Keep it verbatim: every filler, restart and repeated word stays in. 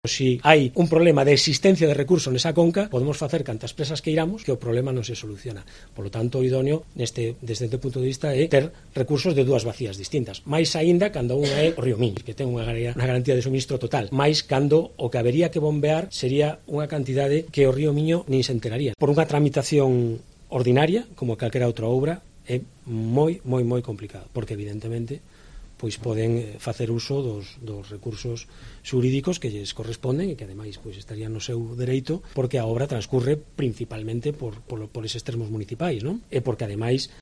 Si hai un problema de existencia de recursos nesa conca, podemos facer cantas presas que iramos que o problema non se soluciona. Por lo tanto, o idóneo, neste, desde este punto de vista, é ter recursos de dúas vacías distintas. Mais aínda cando unha é o río Miño, que ten unha garantía de suministro total. Mais cando o que habería que bombear sería unha cantidade que o río Miño nin se enteraría. Por unha tramitación ordinaria, como calquera outra obra, é moi, moi, moi complicado, porque evidentemente pois poden facer uso dos, dos recursos xurídicos que lles corresponden e que ademais pois estarían no seu dereito, porque a obra transcurre principalmente por, por, por eses termos municipais, non? E porque ademais